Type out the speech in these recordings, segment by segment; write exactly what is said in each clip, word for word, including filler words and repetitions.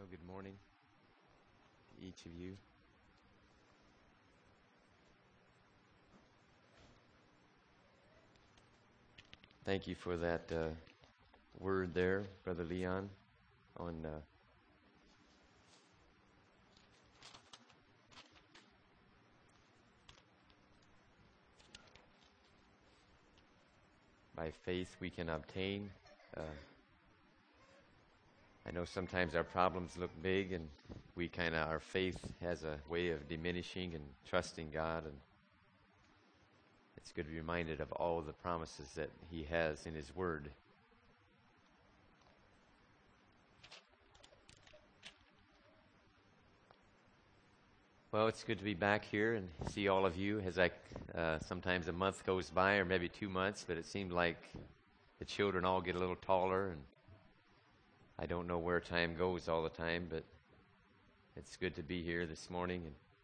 Well, good morning to each of you. Thank you for that uh, word there, Brother Leon, on uh, by faith we can obtain. Uh, I know sometimes our problems look big, and we kind of, our faith has a way of diminishing and trusting God, and it's good to be reminded of all the promises that He has in His Word. Well, it's good to be back here and see all of you. As I, uh, sometimes a month goes by, or maybe two months, but it seemed like the children all get a little taller, and I don't know where time goes all the time, but it's good to be here this morning.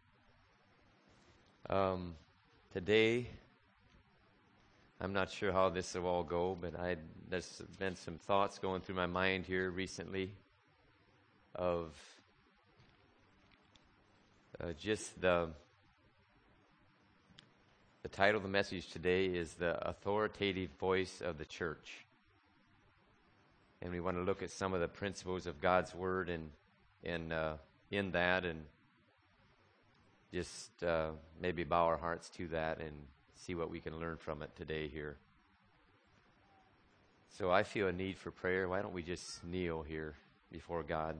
And um, today, I'm not sure how this will all go, but I there's been some thoughts going through my mind here recently of uh, just the the title of the message today is The Authoritative Voice of the Church. And we want to look at some of the principles of God's Word and, and uh, in that, and just uh, maybe bow our hearts to that and see what we can learn from it today here. So I feel a need for prayer. Why don't we just kneel here before God?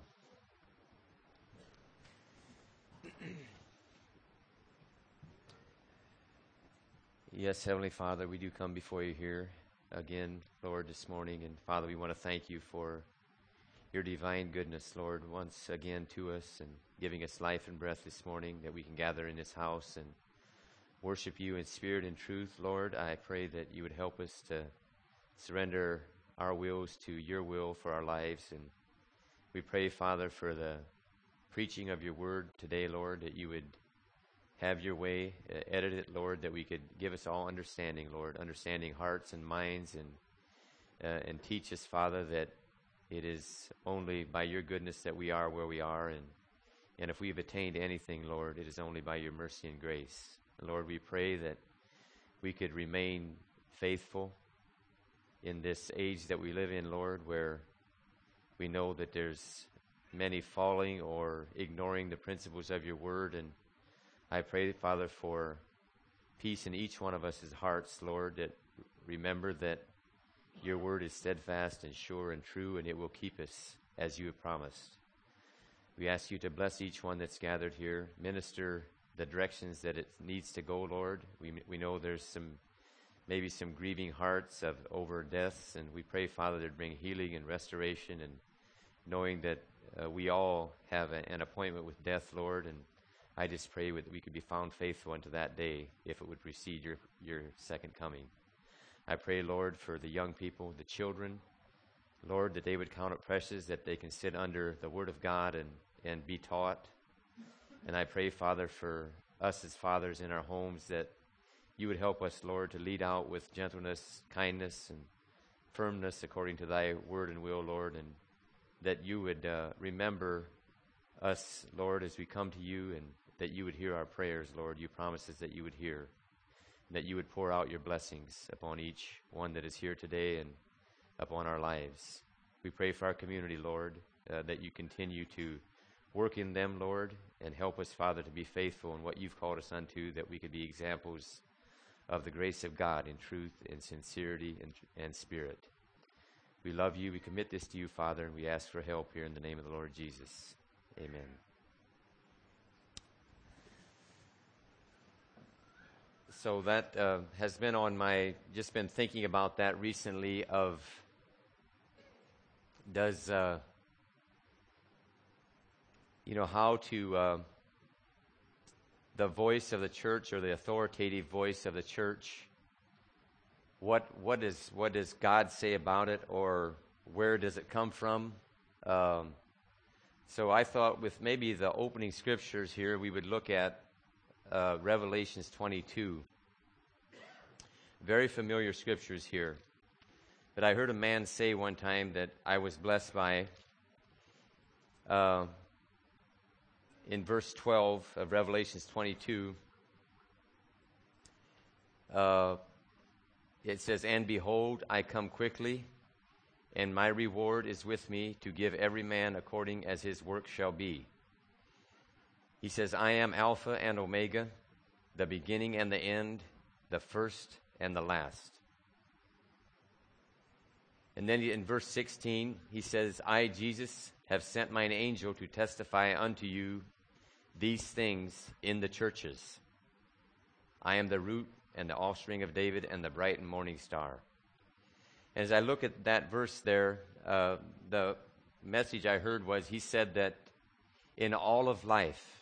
Yes, Heavenly Father, we do come before you here again, Lord, this morning. And Father, we want to thank you for your divine goodness, Lord, once again to us and giving us life and breath this morning, that we can gather in this house and worship you in spirit and truth. Lord, I pray that you would help us to surrender our wills to your will for our lives. And we pray, Father, for the preaching of your word today, Lord, that you would have your way, uh, edit it, Lord, that we could give us all understanding, Lord, understanding hearts and minds, and uh, and teach us, Father, that it is only by your goodness that we are where we are, and and if we have attained anything, Lord, it is only by your mercy and grace. And Lord, we pray that we could remain faithful in this age that we live in, Lord, where we know that there's many falling or ignoring the principles of your word. And I pray, Father, for peace in each one of us' hearts, Lord, that remember that your word is steadfast and sure and true, and it will keep us as you have promised. We ask you to bless each one that's gathered here, minister the directions that it needs to go, Lord. We we know there's some, maybe some grieving hearts of over deaths, and we pray, Father, to bring healing and restoration, and knowing that uh, we all have a, an appointment with death, Lord, and I just pray that we could be found faithful unto that day if it would precede your, your second coming. I pray, Lord, for the young people, the children, Lord, that they would count it precious, that they can sit under the Word of God and, and be taught. And I pray, Father, for us as fathers in our homes, that you would help us, Lord, to lead out with gentleness, kindness, and firmness according to thy word and will, Lord, and that you would uh, remember us, Lord, as we come to you, and that you would hear our prayers, Lord. You promised us that you would hear, and that you would pour out your blessings upon each one that is here today and upon our lives. We pray for our community, Lord, uh, that you continue to work in them, Lord, and help us, Father, to be faithful in what you've called us unto, that we could be examples of the grace of God in truth and sincerity and, and spirit. We love you. We commit this to you, Father, and we ask for help here in the name of the Lord Jesus. Amen. So that uh, has been on my, just been thinking about that recently of, does, uh, you know, how to, uh, the voice of the church, or the authoritative voice of the church, what what is what does God say about it, or where does it come from? Um, so I thought with maybe the opening scriptures here, we would look at uh, Revelations twenty-two. Very familiar scriptures here. But I heard a man say one time that I was blessed by. uh, in verse twelve of Revelations twenty-two, uh, it says, "And behold, I come quickly, and my reward is with me to give every man according as his work shall be." He says, "I am Alpha and Omega, the beginning and the end, the first and the last." And then in verse sixteen, he says, "I, Jesus, have sent mine angel to testify unto you these things in the churches. I am the root and the offspring of David and the bright and morning star." And as I look at that verse there, uh, the message I heard was, he said that in all of life,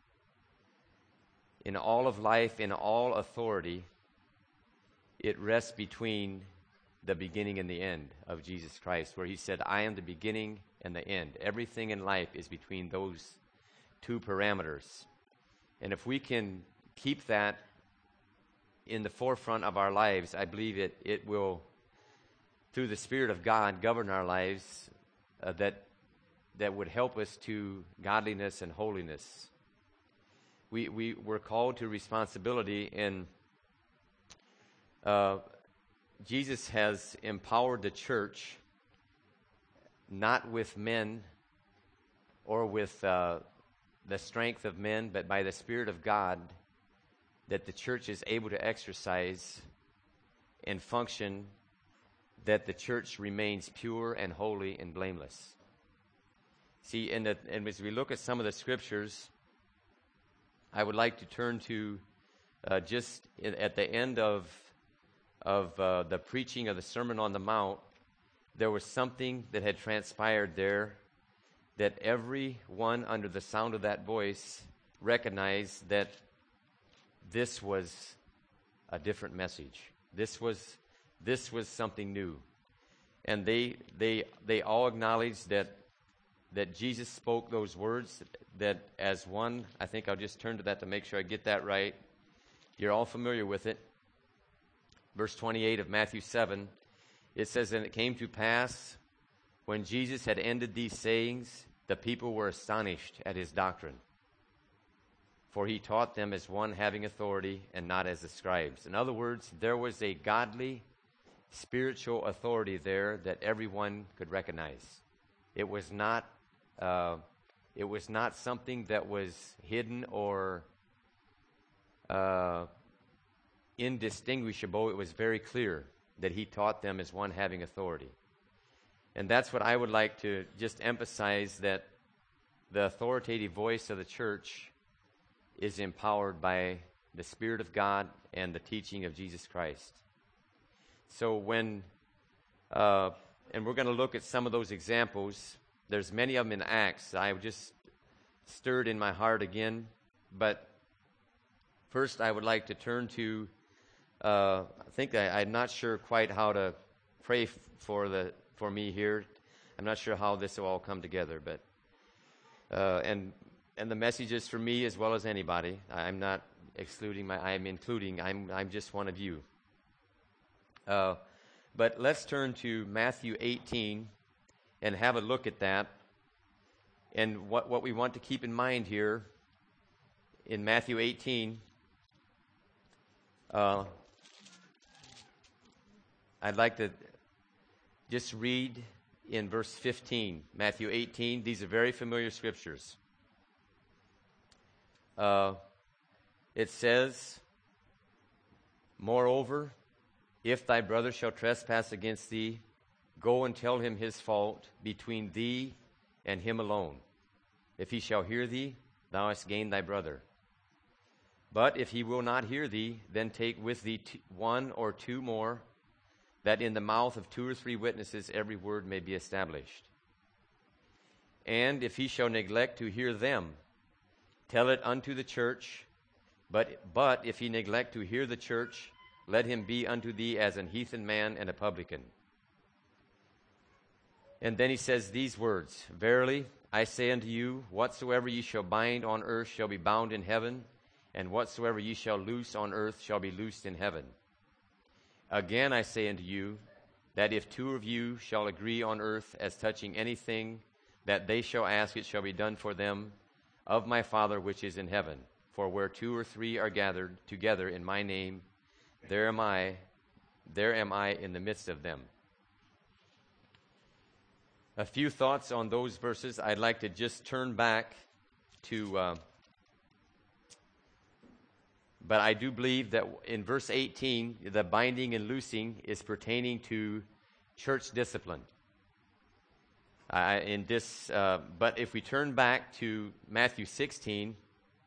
in all of life, in all authority, it rests between the beginning and the end of Jesus Christ, where he said, "I am the beginning and the end." Everything in life is between those two parameters. And if we can keep that in the forefront of our lives, I believe it, it will, through the Spirit of God, govern our lives, uh, that, that would help us to godliness and holiness. We, we were called to responsibility, and uh, Jesus has empowered the church not with men or with uh, the strength of men, but by the Spirit of God, that the church is able to exercise and function, that the church remains pure and holy and blameless. See, and, the, and as we look at some of the scriptures, I would like to turn to uh, just in, at the end of of uh, the preaching of the Sermon on the Mount, there was something that had transpired there that everyone under the sound of that voice recognized that this was a different message. This was this was something new, and they they they all acknowledged that that Jesus spoke those words. That as one, I think I'll just turn to that to make sure I get that right. You're all familiar with it. Verse twenty-eight of Matthew seven, it says, "And it came to pass, when Jesus had ended these sayings, the people were astonished at his doctrine. For he taught them as one having authority and not as the scribes." In other words, there was a godly, spiritual authority there that everyone could recognize. It was not uh, it was not something that was hidden or uh, indistinguishable. It was very clear that he taught them as one having authority. And that's what I would like to just emphasize, that the authoritative voice of the church is empowered by the Spirit of God and the teaching of Jesus Christ. So when, uh, and we're going to look at some of those examples. There's many of them in Acts. I just stirred in my heart again. But first I would like to turn to, uh, I think I, I'm not sure quite how to pray f- for the for me here. I'm not sure how this will all come together, but uh, and and the message is for me as well as anybody. I'm not excluding my. I'm including. I'm I'm just one of you. Uh, but let's turn to Matthew eighteen and have a look at that. And what what we want to keep in mind here in Matthew eighteen. Uh, I'd like to just read in verse fifteen, Matthew eighteen. These are very familiar scriptures. Uh, it says, "Moreover, if thy brother shall trespass against thee, go and tell him his fault between thee and him alone. If he shall hear thee, thou hast gained thy brother. But if he will not hear thee, then take with thee t- one or two more, that in the mouth of two or three witnesses every word may be established. And if he shall neglect to hear them, tell it unto the church. But, but if he neglect to hear the church, let him be unto thee as an heathen man and a publican." And then he says these words, "Verily I say unto you, whatsoever ye shall bind on earth shall be bound in heaven, and whatsoever ye shall loose on earth shall be loosed in heaven. Again I say unto you, that if two of you shall agree on earth as touching anything that they shall ask, it shall be done for them of my Father which is in heaven. For where two or three are gathered together in my name, there am I, there am I in the midst of them. A few thoughts on those verses. I'd like to just turn back to, uh, but I do believe that in verse eighteen, the binding and loosing is pertaining to church discipline. Uh, in this, uh, but if we turn back to Matthew sixteen,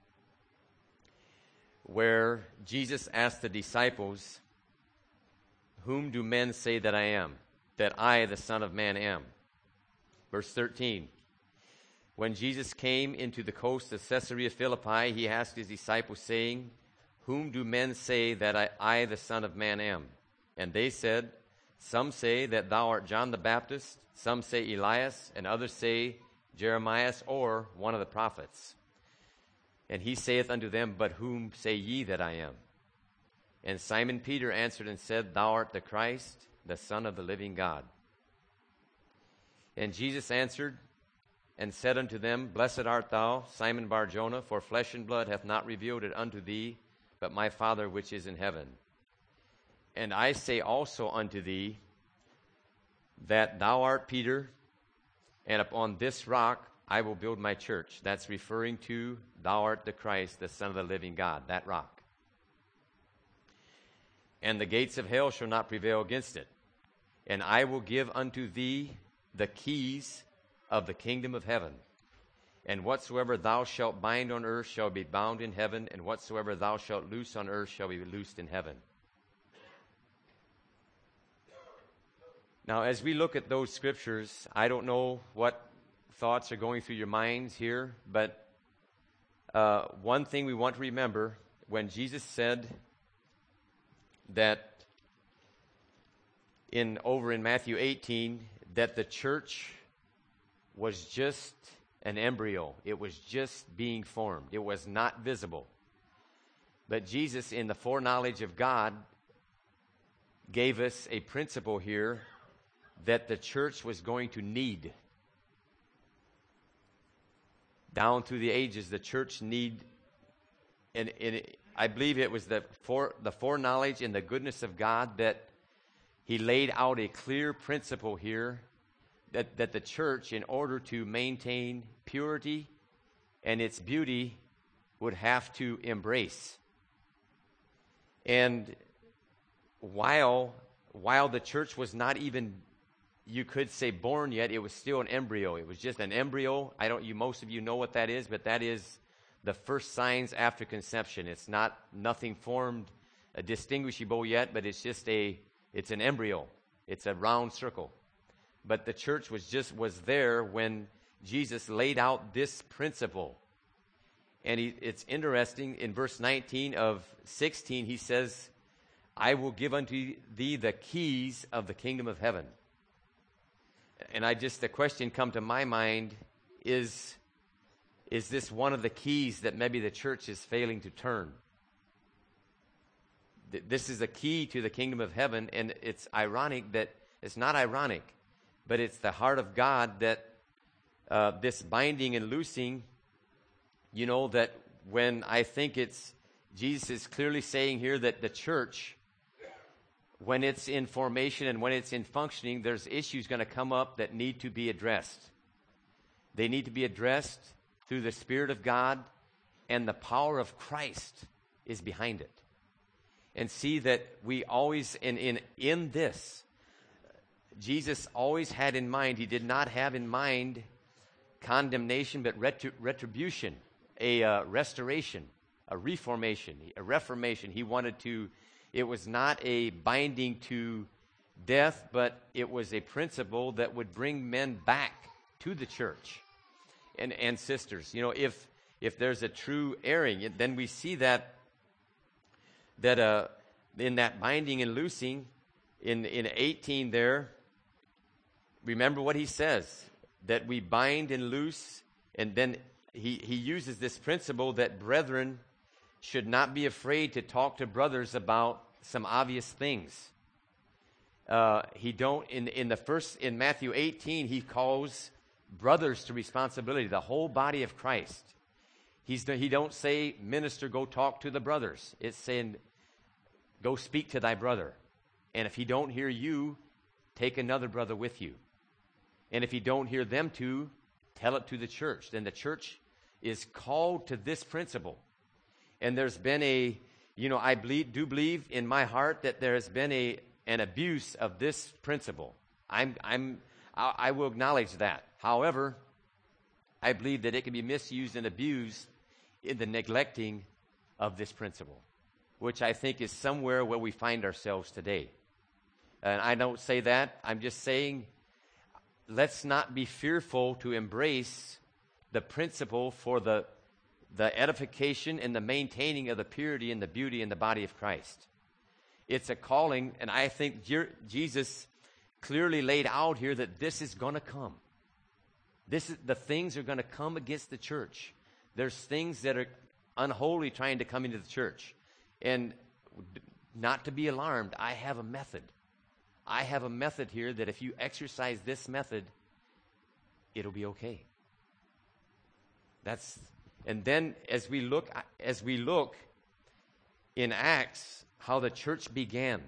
where Jesus asked the disciples, "Whom do men say that I am? That I, the Son of Man, am?" Verse thirteen. When Jesus came into the coast of Caesarea Philippi, he asked his disciples, saying, "Whom do men say that I, I, the Son of Man, am?" And they said, "Some say that thou art John the Baptist, some say Elias, and others say Jeremiah, or one of the prophets." And he saith unto them, "But whom say ye that I am?" And Simon Peter answered and said, "Thou art the Christ, the Son of the living God." And Jesus answered and said unto them, "Blessed art thou, Simon Bar-Jonah, for flesh and blood hath not revealed it unto thee, but my Father which is in heaven. And I say also unto thee, that thou art Peter, and upon this rock I will build my church." That's referring to thou art the Christ, the Son of the living God, that rock. "And the gates of hell shall not prevail against it. And I will give unto thee the keys of the kingdom of heaven. And whatsoever thou shalt bind on earth shall be bound in heaven, and whatsoever thou shalt loose on earth shall be loosed in heaven." Now, as we look at those scriptures, I don't know what thoughts are going through your minds here, but uh, one thing we want to remember, when Jesus said that in over in Matthew eighteen, that the church was just an embryo. It was just being formed. It was not visible. But Jesus, in the foreknowledge of God, gave us a principle here that the church was going to need. Down through the ages, the church need, and, and I believe it was the, fore, the foreknowledge and the goodness of God that he laid out a clear principle here that, that the church, in order to maintain purity and its beauty, would have to embrace. And while while the church was not even, you could say, born yet, it was still an embryo. It was just an embryo. I don't you most of you know what that is, but that is the first signs after conception. It's not nothing formed uh, distinguishable yet, but it's just a it's an embryo. It's a round circle. But the church was just was there when Jesus laid out this principle. And he, it's interesting, in verse nineteen of sixteen, he says, "I will give unto thee the keys of the kingdom of heaven." And I just, the question come to my mind is, is this one of the keys that maybe the church is failing to turn? Th- This is a key to the kingdom of heaven, and it's ironic that, it's not ironic, but it's the heart of God that uh, this binding and loosing, you know, that when I think it's, Jesus is clearly saying here that the church, when it's in formation and when it's in functioning, there's issues going to come up that need to be addressed. They need to be addressed through the Spirit of God, and the power of Christ is behind it. And see that we always, in, in, in this, Jesus always had in mind, he did not have in mind condemnation, but retri- retribution, a uh, restoration, a reformation, a reformation. He wanted to, it was not a binding to death, but it was a principle that would bring men back to the church. And, and sisters, you know, if if there's a true erring, then we see that that uh, in that binding and loosing, in in eighteen there, remember what he says, that we bind and loose, and then he, he uses this principle that brethren should not be afraid to talk to brothers about some obvious things. Uh, he don't, in, in the first, in Matthew eighteen, he calls brothers to responsibility, the whole body of Christ. He's, he don't say, minister, go talk to the brothers. It's saying, go speak to thy brother. And if he don't hear you, take another brother with you. And if you don't hear them two, tell it to the church. Then the church is called to this principle. And there's been a, you know, I believe, do believe in my heart that there has been a an abuse of this principle. I'm, I'm, I, I will acknowledge that. However, I believe that it can be misused and abused in the neglecting of this principle, which I think is somewhere where we find ourselves today. And I don't say that. I'm just saying, let's not be fearful to embrace the principle for the, the edification and the maintaining of the purity and the beauty in the body of Christ. It's a calling, and I think Je- Jesus clearly laid out here that this is going to come. This is, the things are going to come against the church. There's things that are unholy trying to come into the church. And not to be alarmed, I have a method. I have a method here that if you exercise this method, it'll be okay. That's, and then as we look, as we look in Acts, how the church began,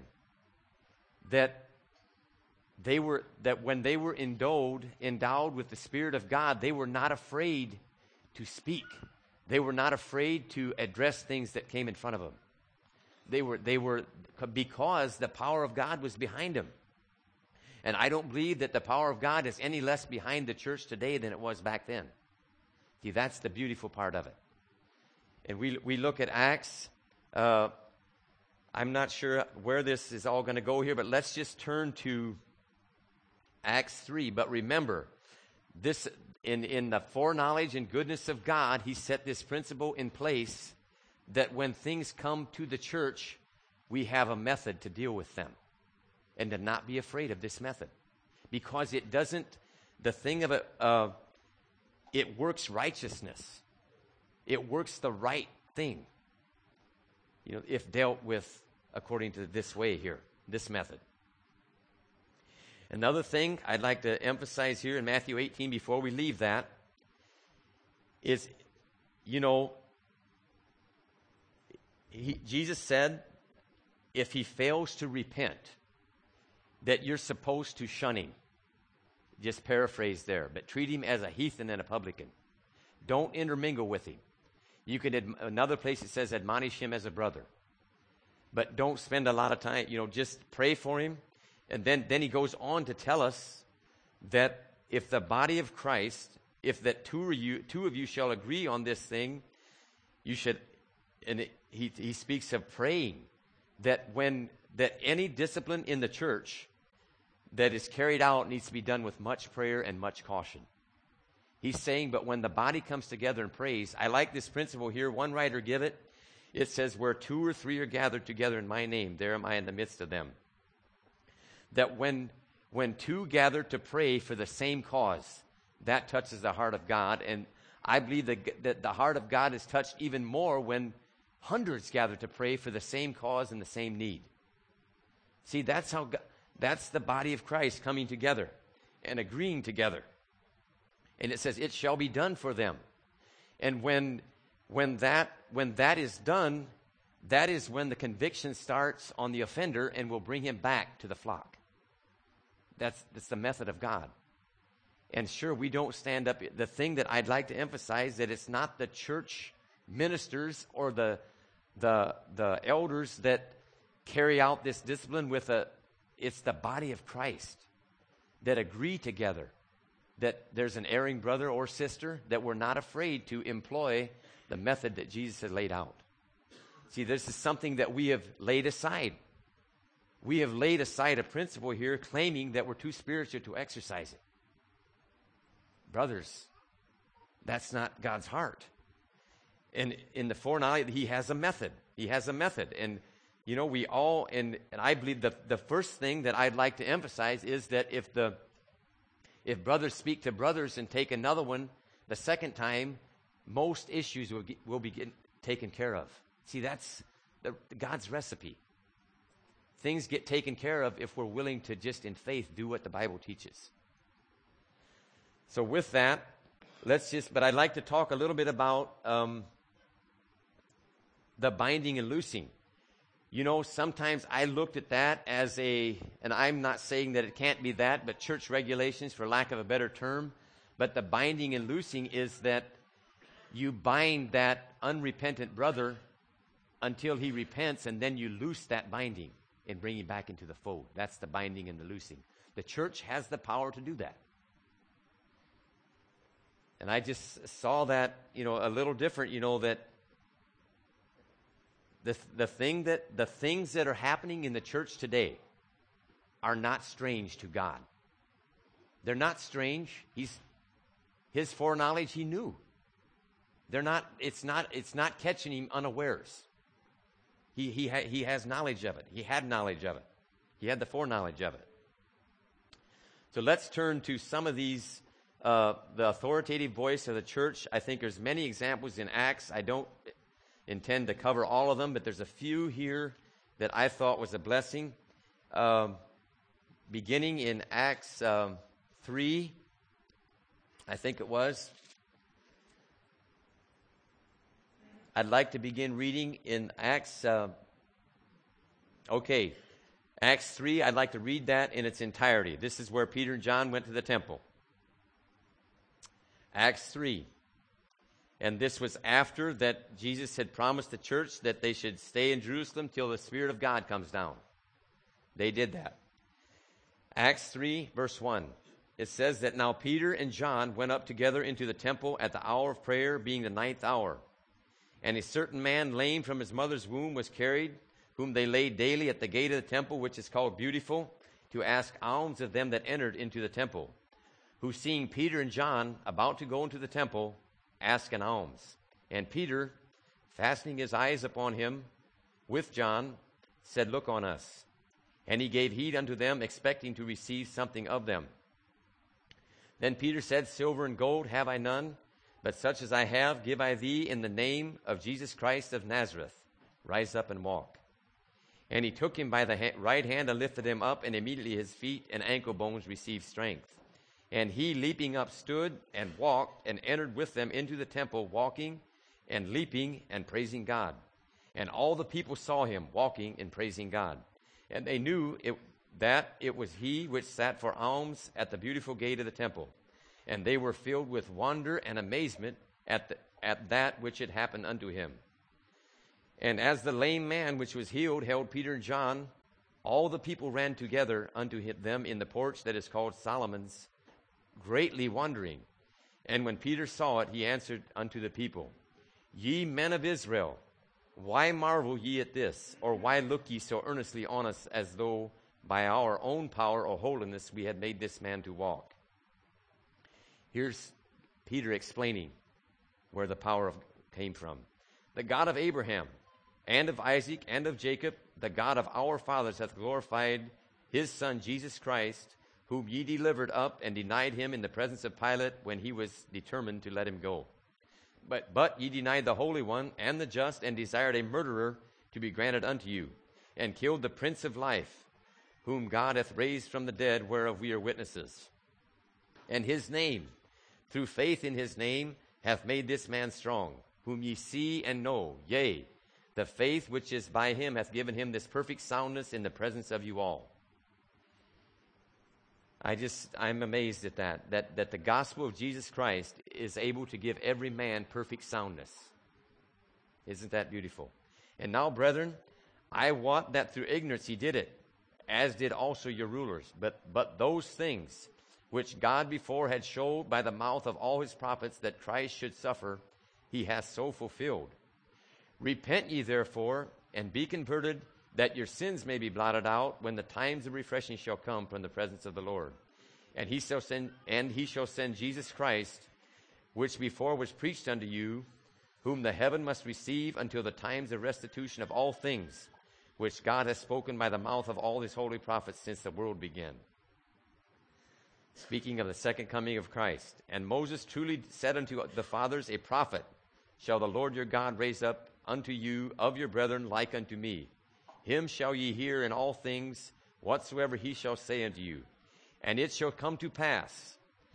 that they were, that when they were endowed, endowed with the Spirit of God, they were not afraid to speak. They were not afraid to address things that came in front of them. They were, they were, because the power of God was behind them. And I don't believe that the power of God is any less behind the church today than it was back then. See, that's the beautiful part of it. And we we look at Acts. Uh, I'm not sure where this is all going to go here, but let's just turn to Acts three. But remember, this in, in the foreknowledge and goodness of God, he set this principle in place that when things come to the church, we have a method to deal with them. And to not be afraid of this method. Because it doesn't, the thing of it, uh, it works righteousness. It works the right thing. You know, if dealt with according to this way here, this method. Another thing I'd like to emphasize here in Matthew eighteen before we leave that is, you know, he, Jesus said, if he fails to repent, that you're supposed to shun him. Just paraphrase there. But treat him as a heathen and a publican. Don't intermingle with him. You could, ad- another place it says, admonish him as a brother. But don't spend a lot of time, you know, just pray for him. And then, then he goes on to tell us that if the body of Christ, if that two of you, two of you shall agree on this thing, you should, and it, he, he speaks of praying, that when, that any discipline in the church that is carried out needs to be done with much prayer and much caution. He's saying, but when the body comes together and prays, I like this principle here. One writer give it. It says, where two or three are gathered together in my name, there am I in the midst of them. That when, when two gather to pray for the same cause, that touches the heart of God. And I believe that, that the heart of God is touched even more when hundreds gather to pray for the same cause and the same need. See, that's how God, that's the body of Christ coming together and agreeing together. And it says, it shall be done for them. And when when that when that is done, that is when the conviction starts on the offender and will bring him back to the flock. That's that's the method of God. And sure, we don't stand up. The thing that I'd like to emphasize that it's not the church ministers or the the the elders that carry out this discipline with a, it's the body of Christ that agree together that there's an erring brother or sister, that we're not afraid to employ the method that Jesus had laid out. See, this is something that we have laid aside. We have laid aside a principle here claiming that we're too spiritual to exercise it. Brothers, that's not God's heart. And in the foreknowledge, he has a method. He has a method. And, you know, we all, and, and I believe the, the first thing that I'd like to emphasize is that if the if brothers speak to brothers and take another one the second time, most issues will, get, will be get, taken care of. See, that's the, God's recipe. Things get taken care of if we're willing to just in faith do what the Bible teaches. So with that, let's just, but I'd like to talk a little bit about um, the binding and loosing. You know, sometimes I looked at that as a, and I'm not saying that it can't be that, but church regulations, for lack of a better term. But the binding and loosing is that you bind that unrepentant brother until he repents, and then you loose that binding and bring him back into the fold. That's the binding and the loosing. The church has the power to do that. And I just saw that, you know, a little different, you know, that The, the thing that the things that are happening in the church today are not strange to God. They're not strange. He's his foreknowledge he knew. They're not. It's not. It's not catching him unawares. He he ha, he has knowledge of it. He had knowledge of it. He had the foreknowledge of it. So let's turn to some of these. Uh, the authoritative voice of the church. I think there's many examples in Acts. I don't intend to cover all of them, but there's a few here that I thought was a blessing. Um, beginning in Acts um, three, I think it was. I'd like to begin reading in Acts. Uh, okay, Acts three, I'd like to read that in its entirety. This is where Peter and John went to the temple. Acts three. And this was after that Jesus had promised the church that they should stay in Jerusalem till the Spirit of God comes down. They did that. Acts three, verse one. It says that now Peter and John went up together into the temple at the hour of prayer, being the ninth hour. And a certain man lame from his mother's womb was carried, whom they laid daily at the gate of the temple, which is called Beautiful, to ask alms of them that entered into the temple, who seeing Peter and John about to go into the temple, ask an alms. And Peter, fastening his eyes upon him with John, said, Look on us. And he gave heed unto them, expecting to receive something of them. Then Peter said, Silver and gold have I none, but such as I have give I thee in the name of Jesus Christ of Nazareth. Rise up and walk. And he took him by the ha- right hand and lifted him up, and immediately his feet and ankle bones received strength. And he, leaping up, stood and walked and entered with them into the temple, walking and leaping and praising God. And all the people saw him walking and praising God. And they knew it, that it was he which sat for alms at the beautiful gate of the temple. And they were filled with wonder and amazement at, the, at that which had happened unto him. And as the lame man which was healed held Peter and John, all the people ran together unto them in the porch that is called Solomon's, greatly wondering. And when Peter saw it, he answered unto the people, Ye men of Israel, why marvel ye at this? Or why look ye so earnestly on us, as though by our own power or holiness we had made this man to walk? Here's Peter explaining where the power of came from. The God of Abraham and of Isaac and of Jacob, the God of our fathers, hath glorified his Son Jesus Christ, whom ye delivered up and denied him in the presence of Pilate when he was determined to let him go. But, but ye denied the Holy One and the just, and desired a murderer to be granted unto you, and killed the Prince of Life, whom God hath raised from the dead, whereof we are witnesses. And his name, through faith in his name, hath made this man strong, whom ye see and know. Yea, the faith which is by him hath given him this perfect soundness in the presence of you all. I just, I'm amazed at that, that, that the gospel of Jesus Christ is able to give every man perfect soundness. Isn't that beautiful? And now, brethren, I wot that through ignorance he did it, as did also your rulers. But, but those things which God before had showed by the mouth of all his prophets that Christ should suffer, he hath so fulfilled. Repent ye therefore, and be converted, that your sins may be blotted out, when the times of refreshing shall come from the presence of the Lord. And he shall send, and he shall send Jesus Christ, which before was preached unto you, whom the heaven must receive until the times of restitution of all things, which God has spoken by the mouth of all his holy prophets since the world began. Speaking of the second coming of Christ. And Moses truly said unto the fathers, A prophet shall the Lord your God raise up unto you of your brethren like unto me. Him shall ye hear in all things, whatsoever he shall say unto you. And it shall come to pass,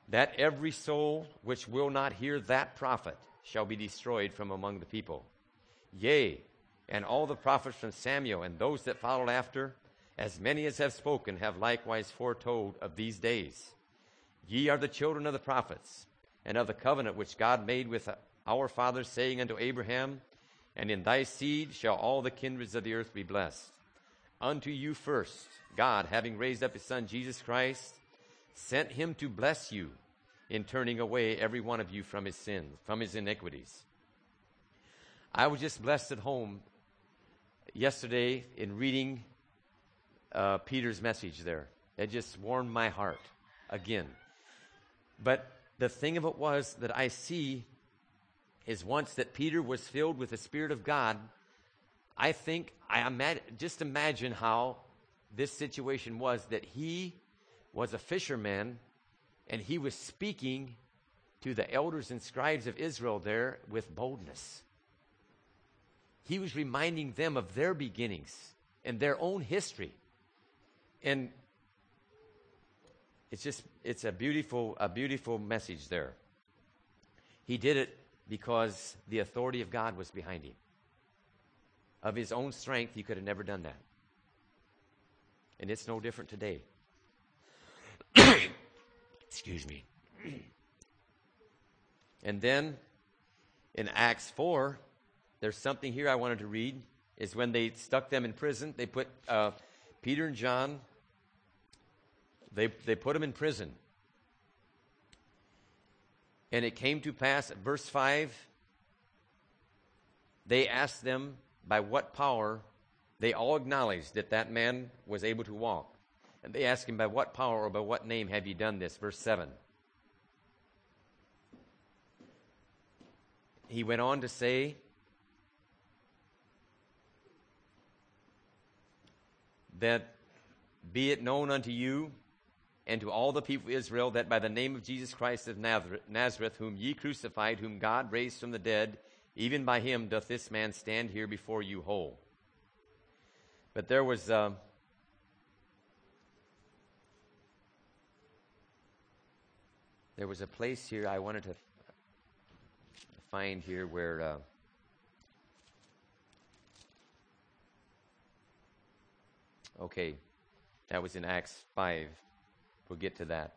that every soul which will not hear that prophet shall be destroyed from among the people. Yea, and all the prophets from Samuel and those that followed after, as many as have spoken, have likewise foretold of these days. Ye are the children of the prophets, and of the covenant which God made with our fathers, saying unto Abraham, and in thy seed shall all the kindreds of the earth be blessed. Unto you first, God, having raised up his Son, Jesus Christ, sent him to bless you in turning away every one of you from his sins, from his iniquities. I was just blessed at home yesterday in reading uh, Peter's message there. It just warmed my heart again. But the thing of it was that I see is once that Peter was filled with the Spirit of God, I think, I imagine, just imagine how this situation was, that he was a fisherman and he was speaking to the elders and scribes of Israel there with boldness. He was reminding them of their beginnings and their own history. And it's just, it's a beautiful, a beautiful message there. He did it because the authority of God was behind him. Of his own strength, he could have never done that. And it's no different today. Excuse me. And then in Acts four, there's something here I wanted to read, is when they stuck them in prison. They put uh, Peter and John, they, they put them in prison. And it came to pass, at verse five, they asked them by what power. They all acknowledged that that man was able to walk. And they asked him, by what power or by what name have you done this? Verse seven. He went on to say, that be it known unto you and to all the people of Israel that by the name of Jesus Christ of Nazareth, whom ye crucified, whom God raised from the dead, even by him doth this man stand here before you whole. But there was uh, there was a place here I wanted to find here where uh, okay, that was in Acts five. We'll get to that.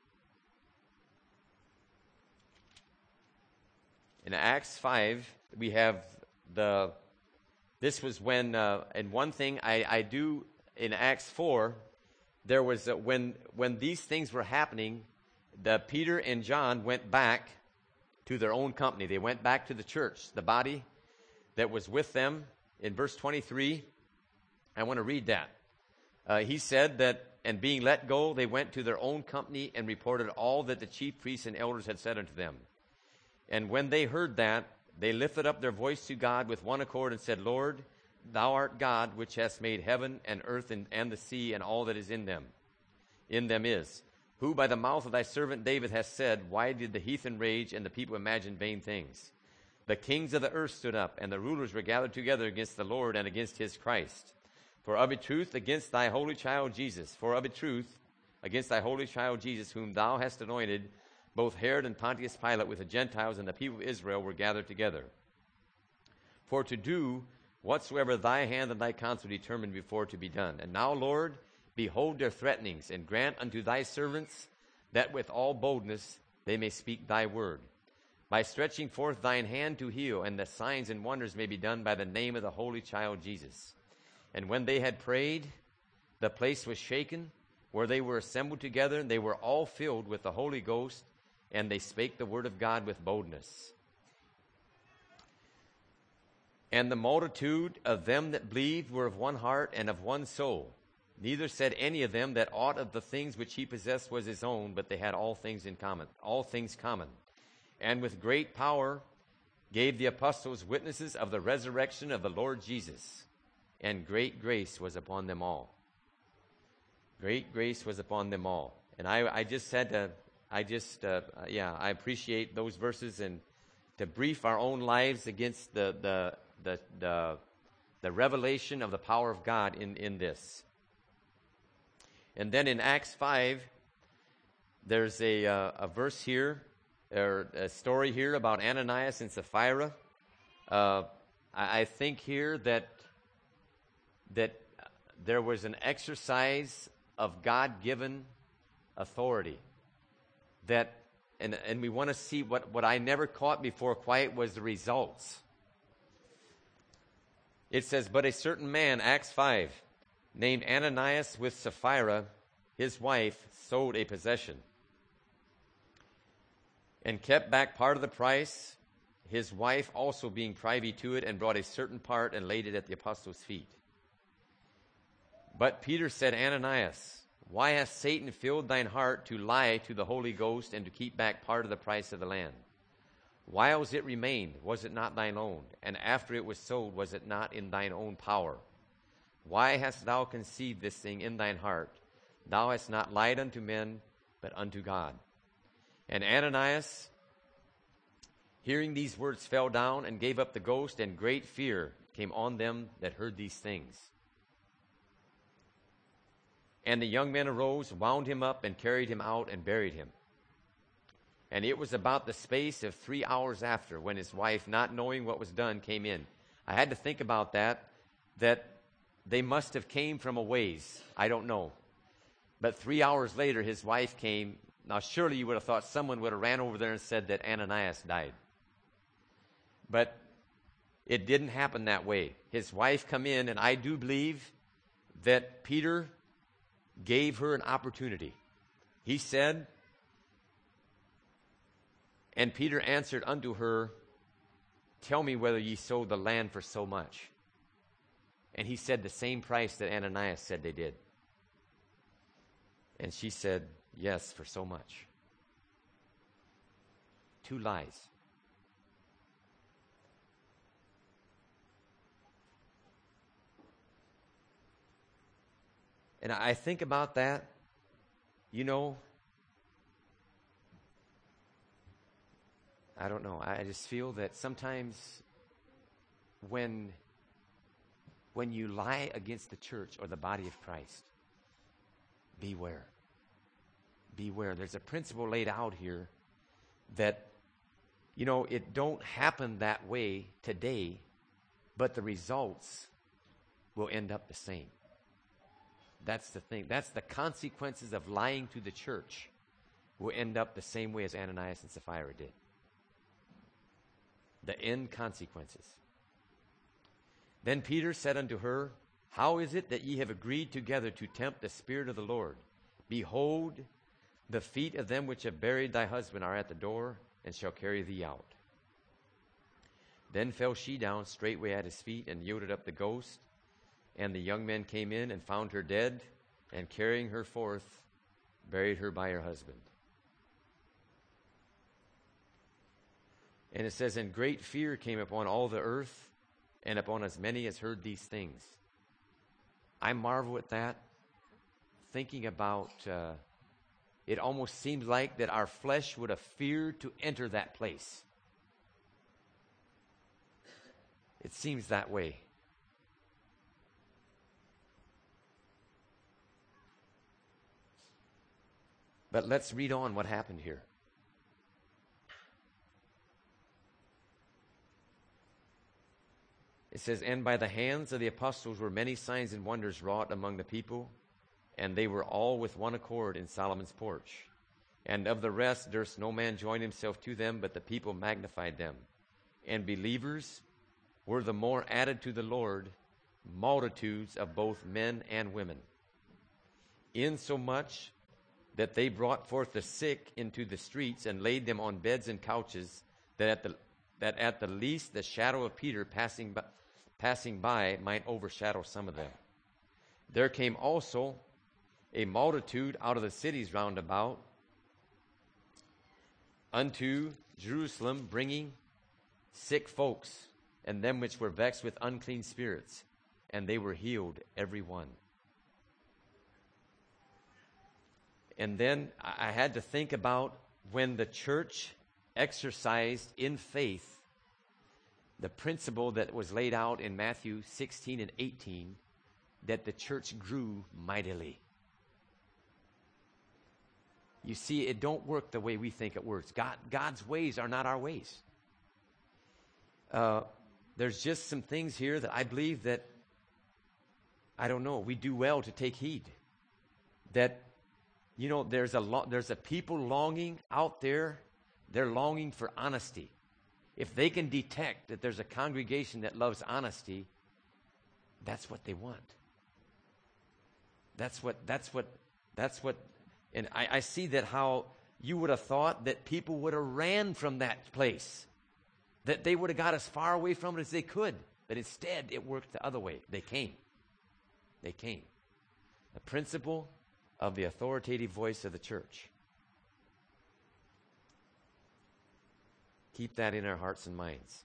In Acts five, we have the, this was when, uh, and one thing I, I do in Acts four, there was, uh, when, when these things were happening, the Peter and John went back to their own company. They went back to the church, the body that was with them. In verse twenty-three, I want to read that. Uh, he said that, and being let go, they went to their own company and reported all that the chief priests and elders had said unto them. And when they heard that, they lifted up their voice to God with one accord and said, Lord, thou art God, which hast made heaven and earth and, and the sea and all that is in them. In them is, who by the mouth of thy servant David hast said, why did the heathen rage and the people imagine vain things? The kings of the earth stood up, and the rulers were gathered together against the Lord and against his Christ. For of a truth against thy holy child Jesus, for of a truth against thy holy child Jesus, whom thou hast anointed, both Herod and Pontius Pilate with the Gentiles and the people of Israel were gathered together. For to do whatsoever thy hand and thy counsel determined before to be done. And now, Lord, behold their threatenings, and grant unto thy servants that with all boldness they may speak thy word, by stretching forth thine hand to heal, and the signs and wonders may be done by the name of the holy child Jesus. And when they had prayed, the place was shaken, where they were assembled together, and they were all filled with the Holy Ghost, and they spake the word of God with boldness. And the multitude of them that believed were of one heart and of one soul. Neither said any of them that aught of the things which he possessed was his own, but they had all things in common, all things common. And with great power gave the apostles witnesses of the resurrection of the Lord Jesus. And great grace was upon them all. Great grace was upon them all. And I, I just had to, I just, uh, yeah, I appreciate those verses, and to brief our own lives against the the the the, the revelation of the power of God in, in this. And then in Acts five, there's a, uh, a verse here, or a story here about Ananias and Sapphira. Uh, I, I think here that that there was an exercise of God-given authority. That, and, and we want to see what, what I never caught before quite was the results. It says, but a certain man, Acts five, named Ananias with Sapphira, his wife, sold a possession and kept back part of the price, his wife also being privy to it, and brought a certain part and laid it at the apostles' feet. But Peter said, Ananias, why hath Satan filled thine heart to lie to the Holy Ghost and to keep back part of the price of the land? Whiles it remained, was it not thine own? And after it was sold, was it not in thine own power? Why hast thou conceived this thing in thine heart? Thou hast not lied unto men, but unto God. And Ananias, hearing these words, fell down and gave up the ghost, and great fear came on them that heard these things. And the young men arose, wound him up, and carried him out, and buried him. And it was about the space of three hours after, when his wife, not knowing what was done, came in. I had to think about that, that they must have came from a ways. I don't know. But three hours later, his wife came. Now, surely you would have thought someone would have ran over there and said that Ananias died. But it didn't happen that way. His wife come in, and I do believe that Peter gave her an opportunity. He said, and Peter answered unto her, tell me whether ye sold the land for so much. And he said the same price that Ananias said they did. And she said, yes, for so much. Two lies. And I think about that, you know, I don't know. I just feel that sometimes when, when you lie against the church or the body of Christ, beware. Beware. There's a principle laid out here that, you know, it don't happen that way today, but the results will end up the same. That's the thing. That's the consequences of lying to the church will end up the same way as Ananias and Sapphira did. The end consequences. Then Peter said unto her, how is it that ye have agreed together to tempt the Spirit of the Lord? Behold, the feet of them which have buried thy husband are at the door, and shall carry thee out. Then fell she down straightway at his feet, and yielded up the ghost. And the young men came in and found her dead, and carrying her forth, buried her by her husband. And it says, and great fear came upon all the earth, and upon as many as heard these things. I marvel at that, thinking about, uh, it almost seems like that our flesh would have feared to enter that place. It seems that way. But let's read on what happened here. It says, and by the hands of the apostles were many signs and wonders wrought among the people, and they were all with one accord in Solomon's porch. And of the rest durst no man join himself to them, but the people magnified them. And believers were the more added to the Lord, multitudes of both men and women, insomuch that they brought forth the sick into the streets, and laid them on beds and couches, that at the, that at the least the shadow of Peter passing by, passing by might overshadow some of them. There came also a multitude out of the cities round about unto Jerusalem, bringing sick folks, and them which were vexed with unclean spirits, and they were healed every one. And then I had to think about when the church exercised in faith the principle that was laid out in Matthew sixteen and eighteen, that the church grew mightily. You see, it don't work the way we think it works. God, God's ways are not our ways. Uh, there's just some things here that I believe that, I don't know, we do well to take heed. That, you know, there's a lo- there's a people longing out there. They're longing for honesty. If they can detect that there's a congregation that loves honesty, that's what they want. That's what, that's what, that's what, and I, I see that how you would have thought that people would have ran from that place, that they would have got as far away from it as they could, but instead it worked the other way. They came. They came. The principle of the authoritative voice of the church. Keep that in our hearts and minds.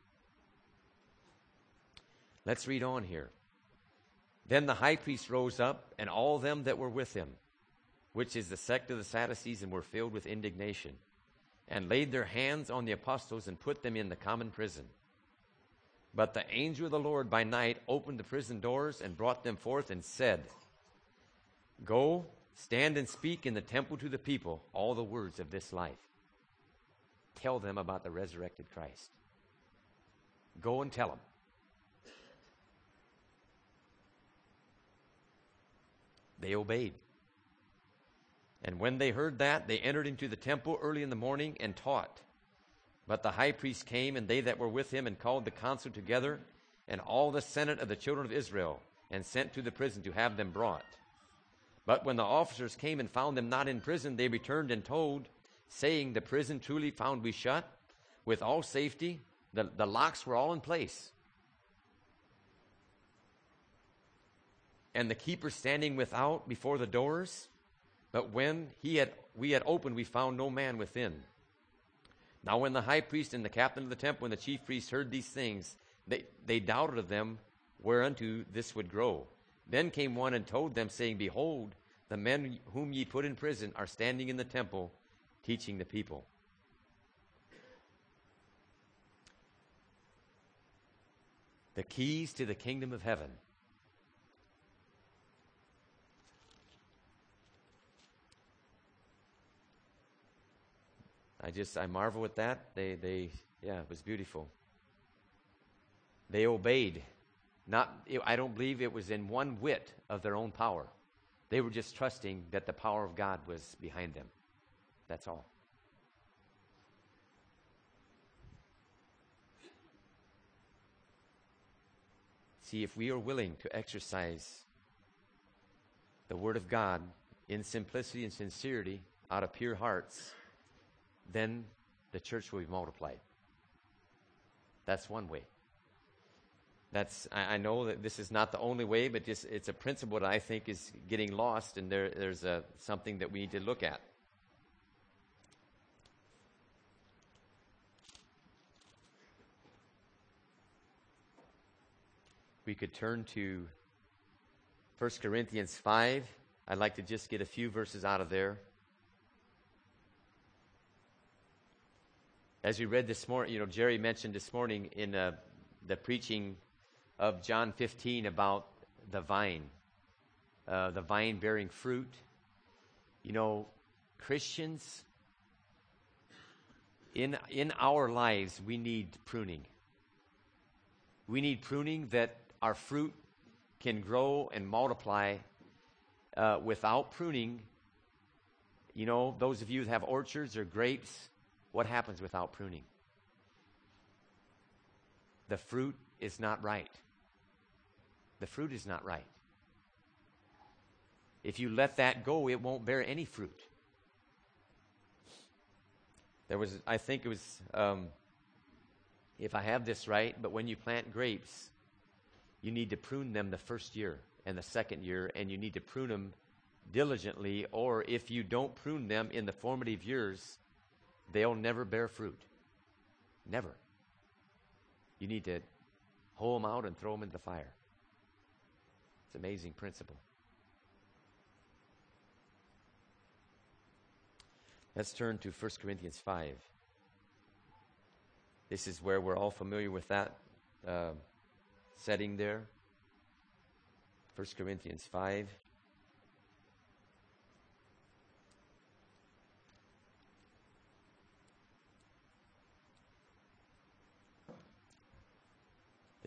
Let's read on here. Then the high priest rose up, and all them that were with him, which is the sect of the Sadducees, and were filled with indignation, and laid their hands on the apostles, and put them in the common prison. But the angel of the Lord by night opened the prison doors, and brought them forth, and said, Go, stand and speak in the temple to the people all the words of this life. Tell them about the resurrected Christ. Go and tell them. They obeyed. And when they heard that, they entered into the temple early in the morning and taught. But the high priest came, and they that were with him, and called the council together, and all the senate of the children of Israel, and sent to the prison to have them brought. But when the officers came and found them not in prison, they returned and told, saying, The prison truly found we shut, with all safety. The, the locks were all in place. And the keeper standing without before the doors. But when he had we had opened, we found no man within. Now when the high priest and the captain of the temple and the chief priests heard these things, they, they doubted of them whereunto this would grow. Then came one and told them, saying, Behold, the men whom ye put in prison are standing in the temple, teaching the people. The keys to the kingdom of heaven. I just, I marvel at that. They, they, yeah, it was beautiful. They obeyed. Not, I don't believe it was in one whit of their own power. They were just trusting that the power of God was behind them. That's all. See, if we are willing to exercise the Word of God in simplicity and sincerity, out of pure hearts, then the church will be multiplied. That's one way. That's I, I know that this is not the only way, but just, it's a principle that I think is getting lost, and there, there's a, something that we need to look at. We could turn to First Corinthians five. I'd like to just get a few verses out of there. As we read this morning, you know, Jerry mentioned this morning in uh, the preaching of John fifteen about the vine, uh, the vine bearing fruit. You know, Christians, in in our lives, we need pruning. We need pruning that our fruit can grow and multiply. Uh, without pruning, you know, those of you that have orchards or grapes, what happens without pruning? The fruit is not right. The fruit is not right. If you let that go, it won't bear any fruit. There was, I think it was, um, if I have this right, but when you plant grapes, you need to prune them the first year and the second year, and you need to prune them diligently, or if you don't prune them in the formative years, they'll never bear fruit. Never. You need to hoe them out and throw them into the fire. It's an amazing principle. Let's turn to First Corinthians five. This is where we're all familiar with that uh, setting there. First Corinthians five.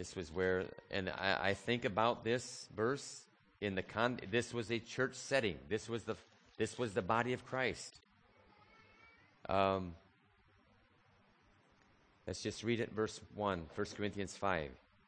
This was where, and I, I think about this verse in the con. This was a church setting. This was the this was the body of Christ. Um, let's just read it, verse one, First Corinthians five.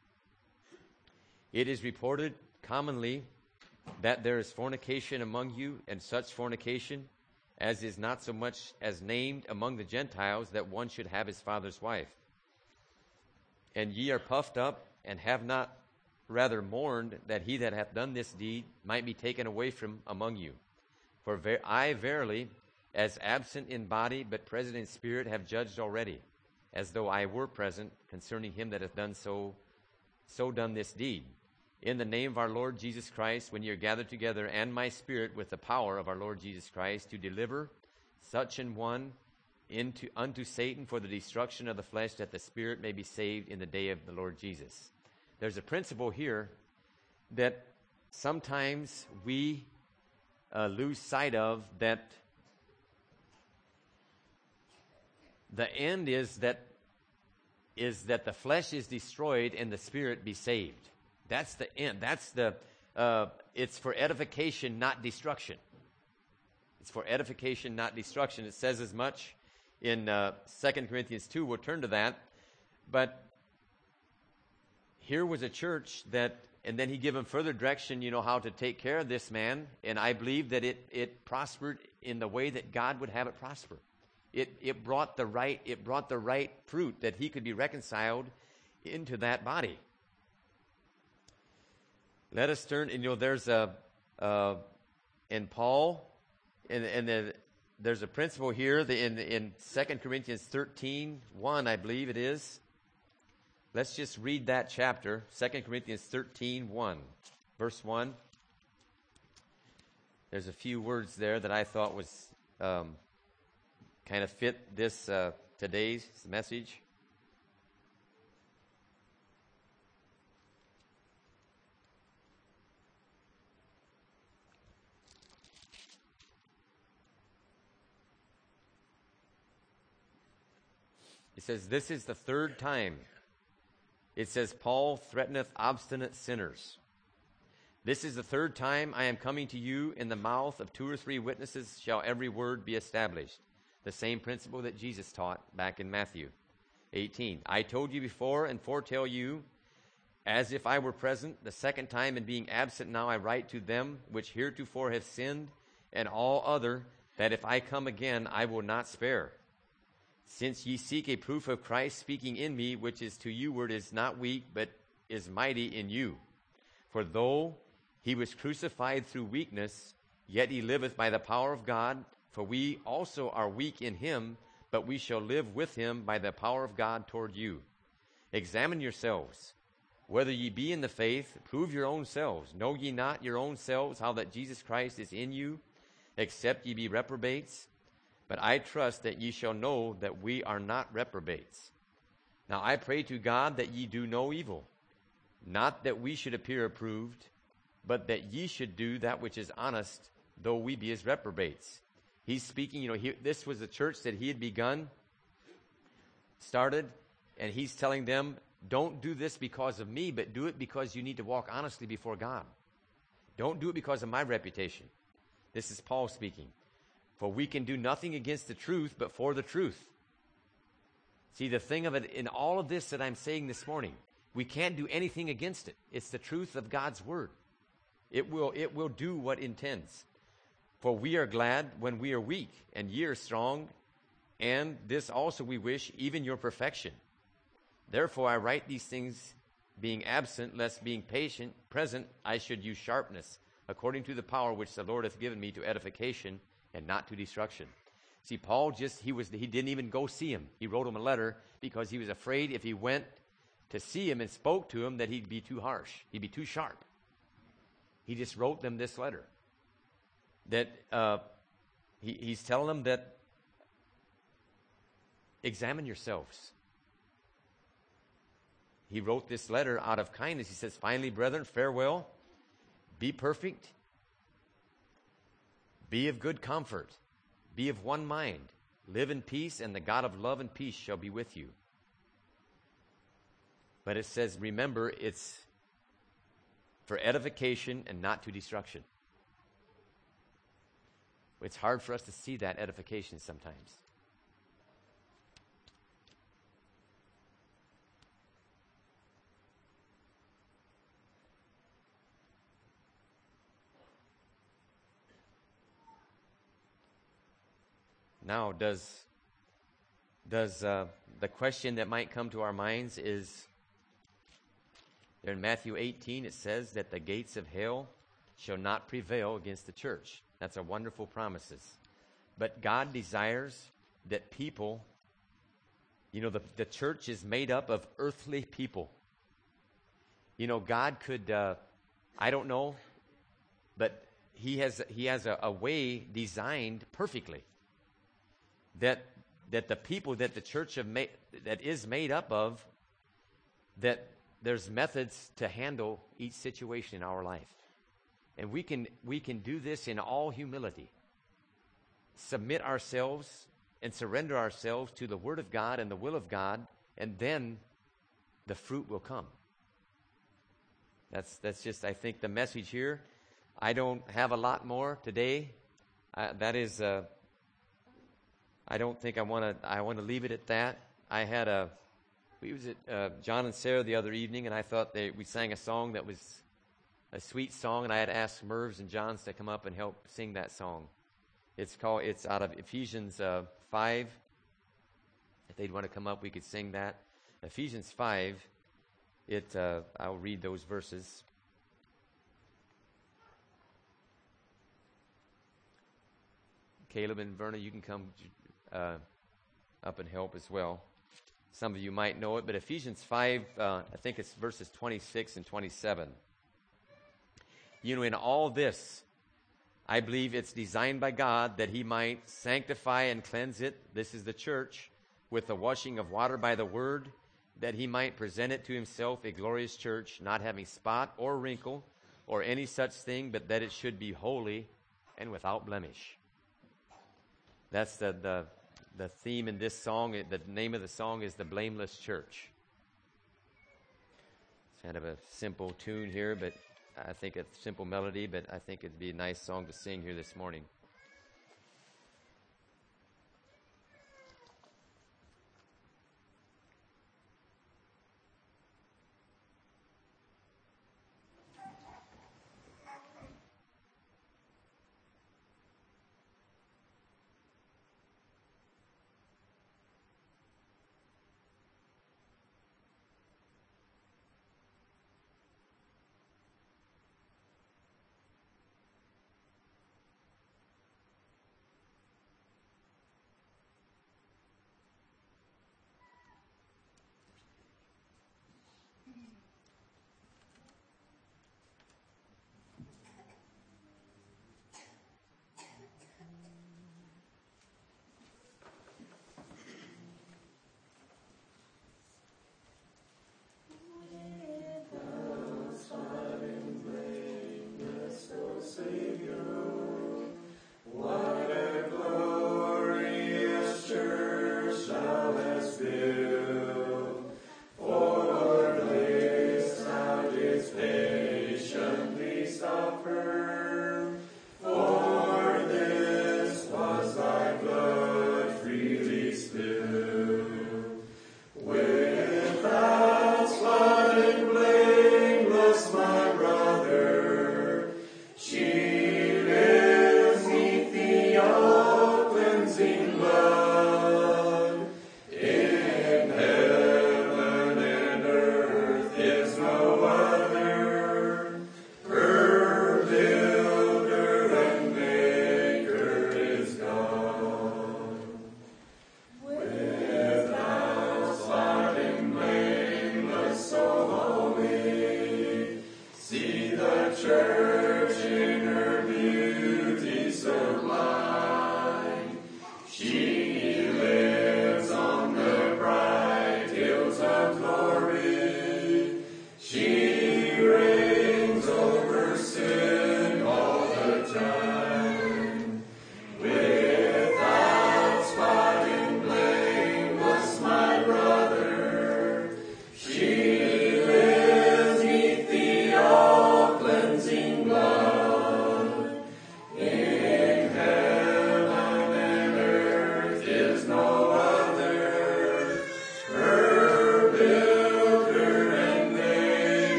It is reported commonly that there is fornication among you, and such fornication as is not so much as named among the Gentiles, that one should have his father's wife. And ye are puffed up, and have not rather mourned that he that hath done this deed might be taken away from among you. For ver- I verily, as absent in body, but present in spirit, have judged already, as though I were present, concerning him that hath done so, so done this deed. In the name of our Lord Jesus Christ, when ye are gathered together, and my spirit with the power of our Lord Jesus Christ, to deliver such an one into unto Satan for the destruction of the flesh, that the spirit may be saved in the day of the Lord Jesus. There's a principle here that sometimes we uh, lose sight of, that the end is that is that the flesh is destroyed and the spirit be saved. That's the end. That's the, uh, it's for edification, not destruction. It's for edification, not destruction. It says as much in uh, Second Corinthians two. We'll turn to that. But here was a church that, and then he gave them further direction, you know, how to take care of this man. And I believe that it, it prospered in the way that God would have it prosper. It, it brought the right, it brought the right fruit, that he could be reconciled into that body. Let us turn, and you know, there's a, uh, in Paul, and, and the, there's a principle here that in, in Second Corinthians thirteen, one, I believe it is. Let's just read that chapter, Second Corinthians thirteen, one, verse one. There's a few words there that I thought was um, kind of fit this uh, today's message. It says, this is the third time. It says, Paul threateneth obstinate sinners. This is the third time I am coming to you. In the mouth of two or three witnesses shall every word be established. The same principle that Jesus taught back in Matthew eighteen. I told you before and foretell you, as if I were present, the second time, and being absent now I write to them which heretofore have sinned, and all other, that if I come again I will not spare. Since ye seek a proof of Christ speaking in me, which is to you word is not weak, but is mighty in you. For though he was crucified through weakness, yet he liveth by the power of God. For we also are weak in him, but we shall live with him by the power of God toward you. Examine yourselves, whether ye be in the faith. Prove your own selves. Know ye not your own selves how that Jesus Christ is in you, except ye be reprobates? But I trust that ye shall know that we are not reprobates. Now I pray to God that ye do no evil, not that we should appear approved, but that ye should do that which is honest, though we be as reprobates. He's speaking, you know, he, this was a church that he had begun, started, and he's telling them, don't do this because of me, but do it because you need to walk honestly before God. Don't do it because of my reputation. This is Paul speaking. For we can do nothing against the truth, but for the truth. See, the thing of it, in all of this that I'm saying this morning, we can't do anything against it. It's the truth of God's word. It will, it will do what it intends. For we are glad when we are weak, and ye are strong, and this also we wish, even your perfection. Therefore I write these things, being absent, lest being patient, present, I should use sharpness, according to the power which the Lord hath given me to edification, and not to destruction. See, Paul just, he was, he didn't even go see him. He wrote him a letter because he was afraid if he went to see him and spoke to him that he'd be too harsh. He'd be too sharp. He just wrote them this letter. That uh, he, he's telling them that examine yourselves. He wrote this letter out of kindness. He says, finally, brethren, farewell. Be perfect. Be of good comfort. Be of one mind. Live in peace, and the God of love and peace shall be with you. But it says, remember, it's for edification and not to destruction. It's hard for us to see that edification sometimes. Now, does does uh, the question that might come to our minds is, there in Matthew eighteen, it says that the gates of hell shall not prevail against the church. That's a wonderful promises. But God desires that people, you know, the, the church is made up of earthly people. You know, God could, uh, I don't know, but he has, he has a, a way designed perfectly that that the people that the church have made, that is made up of, that there's methods to handle each situation in our life. And we can we can do this in all humility. Submit ourselves and surrender ourselves to the Word of God and the will of God, and then the fruit will come. That's that's just, I think, the message here. I don't have a lot more today. Uh, that is, uh, I don't think I want to. I want to leave it at that. I had a. We was at uh, John and Sarah the other evening, and I thought they we sang a song that was a sweet song, and I had asked Mervs and Johns to come up and help sing that song. It's called. It's out of Ephesians uh, five. If they'd want to come up, we could sing that. Ephesians five. It. Uh, I'll read those verses. Caleb and Verna, you can come uh, up and help as well. Some of you might know it, but Ephesians five, uh, I think it's verses twenty-six and twenty-seven. You know, in all this, I believe it's designed by God that he might sanctify and cleanse it, this is the church, with the washing of water by the word, that he might present it to himself a glorious church, not having spot or wrinkle or any such thing, but that it should be holy and without blemish. That's the, the, the theme in this song. The name of the song is The Blameless Church. It's kind of a simple tune here, but I think it's simple melody, but I think it'd be a nice song to sing here this morning.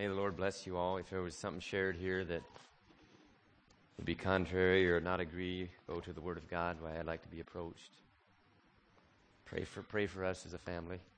May the Lord bless you all. If there was something shared here that would be contrary or not agree, go to the Word of God, why I'd like to be approached. Pray for pray for us as a family.